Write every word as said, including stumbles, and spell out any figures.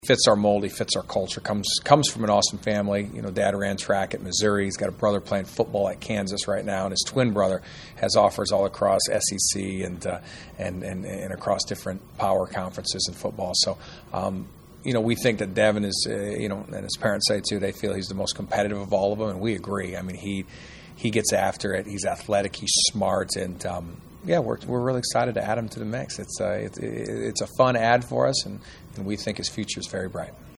Fits our mold, he fits our culture, comes comes from an awesome family. You know, Dad ran track at Missouri. He's got a brother playing football at Kansas right now, and his twin brother has offers all across S E C and uh, and, and and across different power conferences in football. So, um, you know, we think that Devin is, uh, you know, and his parents say too, they feel he's the most competitive of all of them, and we agree. I mean, he he gets after it. He's athletic. He's smart, and um, yeah, we're we're really excited to add him to the mix. It's uh, it, it, it's a fun ad for us, and, and we think his future is very bright.